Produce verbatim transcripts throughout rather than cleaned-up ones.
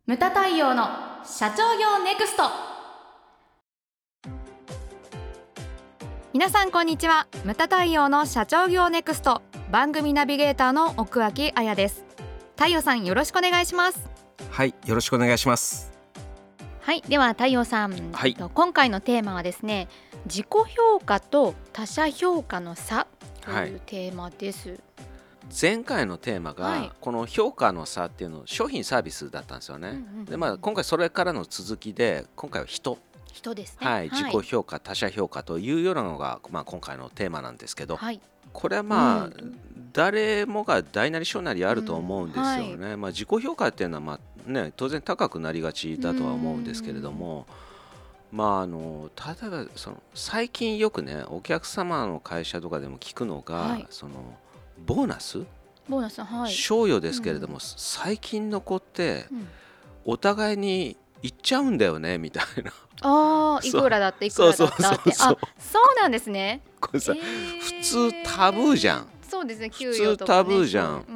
ムタ太陽の社長業ネクスト。皆さんこんにちは。ムタ太陽の社長業ネクスト番組ナビゲーターの奥脇彩です。太陽さん、よろしくお願いします。 はい、よろしくお願いします。 はい、では太陽さん、 はい、 今回のテーマはですね、自己評価と他者評価の差というテーマです、はい。 前回のテーマが、 はい、 この評価の差っていうの商品サービスだったんですよね、うんうんうん、でまあ、今回それからの続きで、今回は人人ですね、 はい、自己評価、他者評価というようなのが、まあ、今回のテーマなんですけど、はい、これはまあ、うん、誰もが大なり小なりあると思うんですよね、うんはい、まあ、自己評価っていうのは、まあね、当然高くなりがちだとは思うんですけれども、まあ、あの例えばその最近よくね、お客様の会社とかでも聞くのが、はい、そのボーナスボーナス、はい、 賞与ですけれども、うん、最近の子って、うん、お互いに言っちゃうんだよねみたいな。 ああ、いくらだっていくらだったって、あ、そうなんですね。 これさ、えー、普通タブーじゃん。 そうですね、給与とか、ね、普通タブーじゃん、 うん、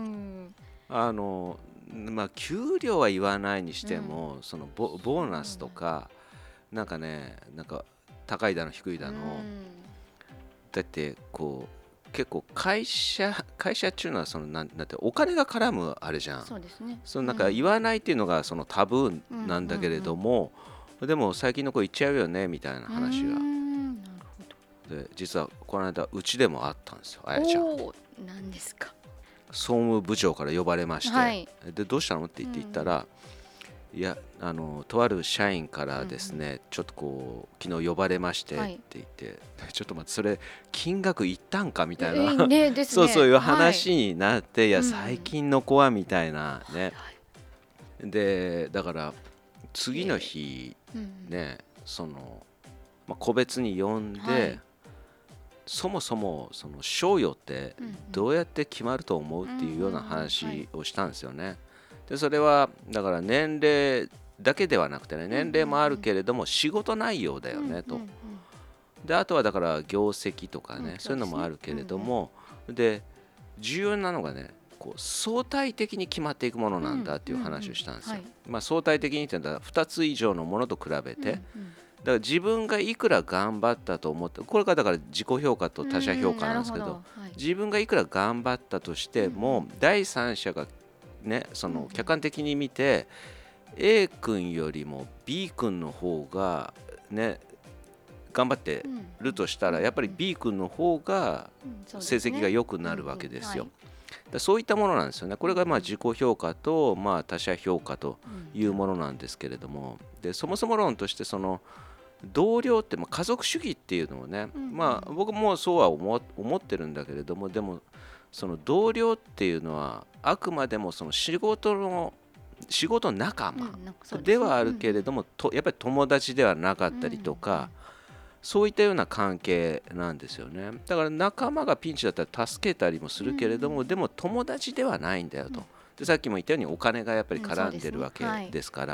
あのまあ、給料は言わないにしても、うん、その ボ, ボーナスとか、うん、なんかね、なんか高いだの低いだの、うん、だってこう結構会社会社っていうのはそのなんなんてお金が絡むあれじゃん。 そうですね。 そのなんか言わないっていうのがそのタブーなんだけれども、うんうんうん、でも最近の子言っちゃうよねみたいな話が。なるほど。で実はこの間うちでもあったんですよ、あやちゃん。 おー、何ですか。 総務部長から呼ばれまして、はい、でどうしたのって言って言ったら、うん、いやあのとある社員からですね、うん、ちょっとこう昨日呼ばれましてって言って、はい、ちょっと待って、それ金額いったんかみたいな、えーねですね、そうそういう話になって、はい、いや最近の子はみたいなね、うん、でだから次の日、えー、ね、その、まあ、個別に呼んで、はい、そもそもその賞与ってどうやって決まると思うっていうような話をしたんですよね。でそれはだから年齢だけではなくてね、年齢もあるけれども仕事内容だよねと。であとはだから業績とかね、そういうのもあるけれども、で重要なのがね、こう相対的に決まっていくものなんだっていう話をしたんですよ。まあ相対的にっていうのはふたつ以上のものと比べて、だから自分がいくら頑張ったと思って、これがだから自己評価と他者評価なんですけど、どはい、自分がいくら頑張ったとしても、うん、第三者がね、その客観的に見て、うん、A 君よりも B 君の方がね頑張ってるとしたら、やっぱり B 君の方が成績が良くなるわけですよ。だそういったものなんですよね。これがまあ自己評価とまあ他者評価というものなんですけれども、でそもそも論としてその同僚ってまあ家族主義っていうのをね、うんうん、まあ僕もそうは 思, 思ってるんだけれども、でもその同僚っていうのはあくまでもその仕事の仕事仲間ではあるけれども、とやっぱり友達ではなかったりとか、うんうん、そういったような関係なんですよね。だから仲間がピンチだったら助けたりもするけれども、うん、でも友達ではないんだよと。でさっきも言ったようにお金がやっぱり絡んでるわけですから、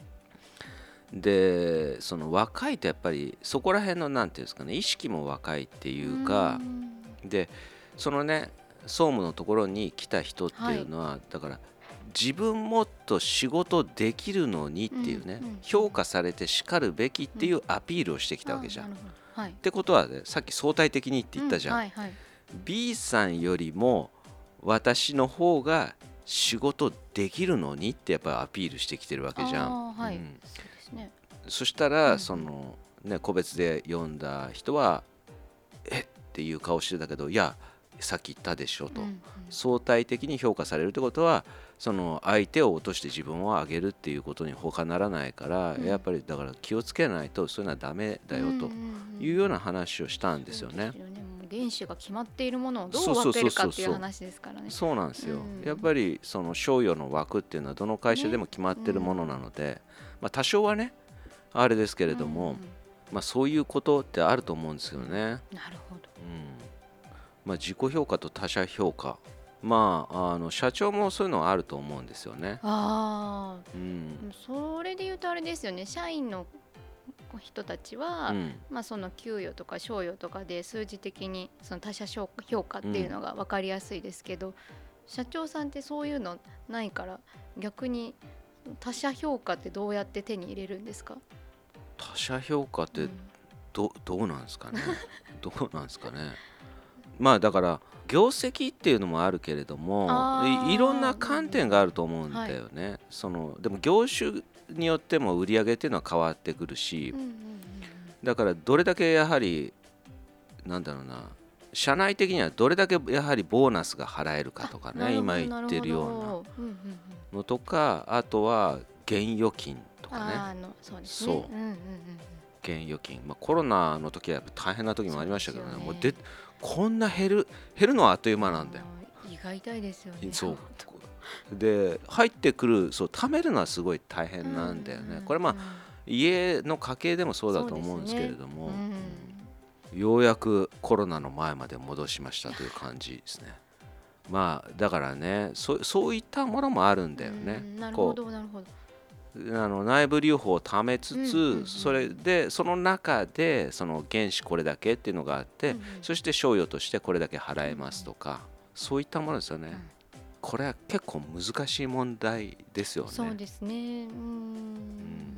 でその若いとやっぱりそこら辺のなんていうんですかね、意識も若いっていうか、でそのね総務のところに来た人っていうのは、はい、だから自分もっと仕事できるのにっていうね、うんうん、評価されてしかるべきっていうアピールをしてきたわけじゃん、うんはい、ってことはね、さっき相対的にって言ったじゃん、うんはいはい、B さんよりも私の方が仕事できるのにってやっぱりアピールしてきてるわけじゃん、はい、うんね、そしたら、うん、そのね個別で読んだ人はえっていう顔してたけど、いやさっき言ったでしょと、うんうん、相対的に評価されるってことはその相手を落として自分を上げるっていうことに他ならないから、うん、やっぱりだから気をつけないとそういうのはダメだよというような話をしたんですよね。 原資が決まっているものをどう分けるかっていう話ですからね。 そうなんですよ、うん、やっぱりその賞与の枠っていうのはどの会社でも決まってるものなので、ねうんまあ、多少はねあれですけれども、うんまあ、そういうことってあると思うんですよね。なるほど、 うんまあ、自己評価と他者評価、まあ、あの社長もそういうのはあると思うんですよね。 あ、うん、それで言うとあれですよね、社員の人たちは、うんまあ、その給与とか賞与とかで数字的にその他者評価っていうのが分かりやすいですけど、うん、社長さんってそういうのないから逆に他者評価ってどうやって手に入れるんですか？ 他者評価ってど、うん、どうなんですかねどうなんですかね。まあだから業績っていうのもあるけれども い, いろんな観点があると思うんだよね、はい、そのでも業種によっても売り上げっていうのは変わってくるし、うんうんうん、だからどれだけやはりなんだろうな、社内的にはどれだけやはりボーナスが払えるかとかね、今言ってるようなのとか、あとは現預金とかね、あのそうですね、そう、うんうんうん、現預金、まあ、コロナの時はやっぱ大変な時もありましたけどね、もうでこんな減る減るのはあっという間なんだよ。 胃が痛いですよね。 そうで入ってくる、そう貯めるのはすごい大変なんだよね、うんうん、これまあ家の家計でもそうだと思うんですけれども、ね、うん、ようやくコロナの前まで戻しましたという感じですね。まあだからね、そ、そういったものもあるんだよね。 なるほどなるほど。 あの内部留保を貯めつつ、うんうんうん、それでその中でその原資これだけっていうのがあって、うんうん、そして賞与としてこれだけ払えますとか、うんうん、そういったものですよね、うん、これは結構難しい問題ですよね。 そうですね、うーん、うん、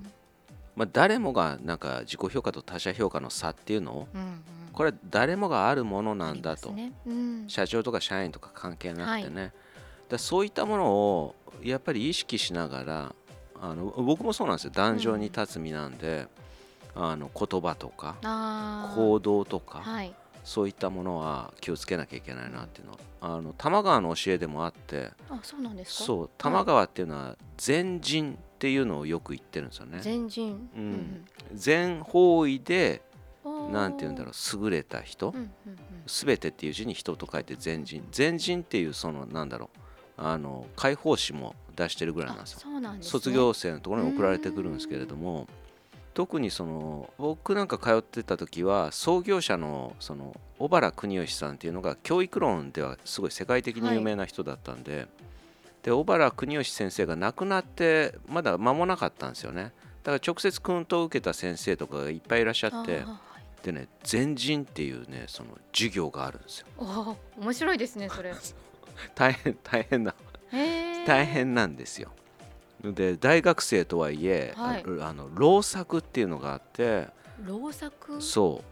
まあ、誰もがなんか自己評価と他者評価の差っていうのを、うんうん、これは誰もがあるものなんだと、ね、うん、社長とか社員とか関係なくてね、はい、だそういったものをやっぱり意識しながら、あの僕もそうなんですよ、壇上に立つ身なんで、うん、あの言葉とか行動とか、はい、そういったものは気をつけなきゃいけないなっていうのは、あの玉川の教えでもあって、 あ、そうなんですか。 そう、玉川っていうのは全人っていうのをよく言ってるんですよね。 全人、 うんうん、全方位でなんていうんだろう、優れた人、うんうんうん、全てっていう字に人と書いて全人、全人っていうそのなんだろう、あの解放誌も出してるぐらいなんですよ。 そうなんですね。 卒業生のところに送られてくるんですけれども、特にその僕なんか通ってた時は創業者のその小原邦義さんっていうのが教育論ではすごい世界的に有名な人だったんで、はい、で小原邦義先生が亡くなってまだ間もなかったんですよね。だから直接訓導を受けた先生とかがいっぱいいらっしゃって、でね、全人っていうねその授業があるんですよ。 お、面白いですねそれ大変大変な大変なんですよ。で大学生とはいえ、はい、あの労作っていうのがあって。 労作？ そう、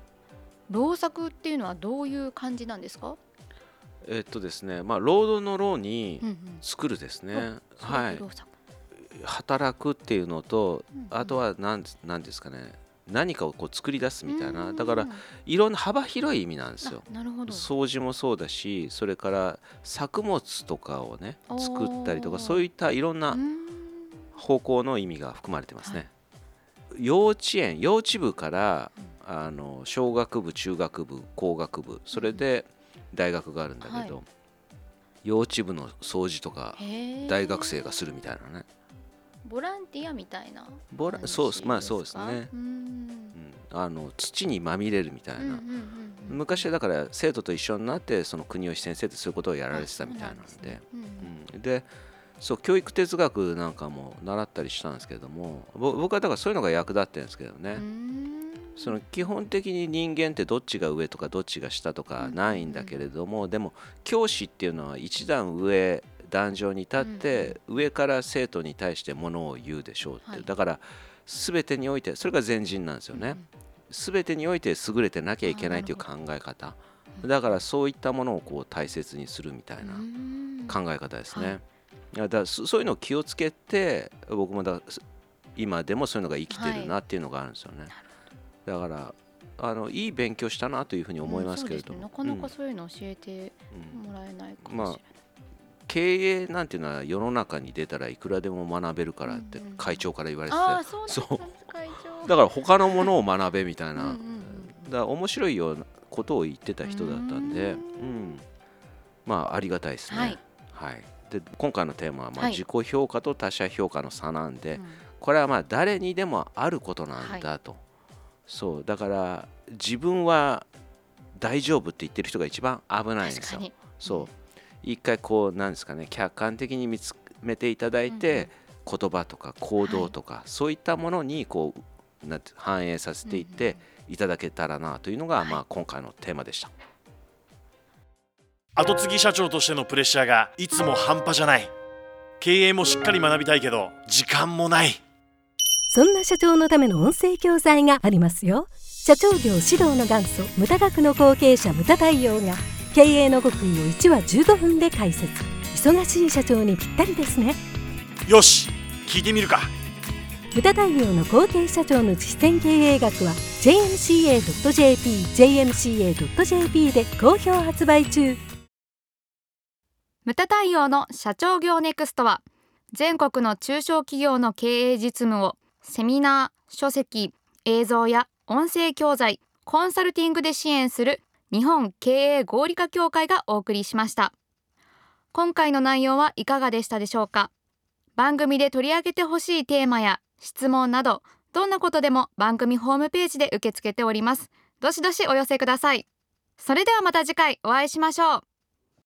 労作っていうのはどういう感じなんですか？ えっとですね、まあ労働の労に作るですね、うんうん、はい、働くっていうのと、うんうん、あとは何、何ですかね、何かをこう作り出すみたいな、だからいろんな幅広い意味なんですよ。 なるほど。 掃除もそうだし、それから作物とかをね作ったりとか、そういったいろんな方向の意味が含まれてますね、はい、幼稚園幼稚部から、うん、あの小学部中学部工学部、それで大学があるんだけど、はい、幼稚部の掃除とか大学生がするみたいなね、 ボランティアみたいなボラそうまあそうですね、うん、あの土にまみれるみたいな、うんうんうんうん、昔はだから生徒と一緒になってその国吉先生ってそういうことをやられてたみたいなんで、で、ね、うん、でそう教育哲学なんかも習ったりしたんですけれども、僕はだからそういうのが役立ってるんですけどね、その基本的に人間ってどっちが上とかどっちが下とかないんだけれども、うんうん、でも教師っていうのは一段上壇上に立って、うんうん、上から生徒に対してものを言うでしょうって、はい、だから全てにおいてそれが全人なんですよね、うんうん、全てにおいて優れてなきゃいけないという考え方だから、そういったものをこう大切にするみたいな考え方ですね、はい、だからそういうのを気をつけて、僕もだ今でもそういうのが生きてるなっていうのがあるんですよね、はい、だからあのいい勉強したなというふうに思いますけれども、うん、 なかなかそういうの教えてもらえないかもしれない、うん、まあ、 経営なんていうのは世の中に出たらいくらでも学べるからって会長から言われてて、 あ、そうそう会長だから他のものを学べみたいな、うんうんうん、だから面白いようなことを言ってた人だったんで、うん、まあありがたいですね、はいはい、で今回のテーマはまあ自己評価と他者評価の差なんで、はい、これはまあ誰にでもあることなんだと、はい、そうだから自分は大丈夫って言ってる人が一番危ないんですよ。そう一回こうなんですかね、客観的に見つめていただいて、うん、言葉とか行動とか、はい、そういったものにこうなんて反映させていっていただけたらなというのが、はい、まあ今回のテーマでした。 後継ぎ社長としてのプレッシャーがいつも半端じゃない。 経営もしっかり学びたいけど時間もない。 そんな社長のための音声教材がありますよ。社長業指導の元祖ムタ学の後継者ムタ太陽が経営の極意をいちわじゅうごふんで解説。忙しい社長にぴったりですね。 よし、聞いてみるか。 ムタ太陽の後継社長の実践経営学は ジェイエムシーエードットジェーピー ジェイエムシーエードットジェーピー で好評発売中。 ムタ太陽の社長業ネクストは全国の中小企業の経営実務をセミナー、書籍、映像や音声教材、コンサルティングで支援する日本経営合理化協会がお送りしました。今回の内容はいかがでしたでしょうか。番組で取り上げてほしいテーマや質問などどんなことでも番組ホームページで受け付けております。どしどしお寄せください。それではまた次回お会いしましょう。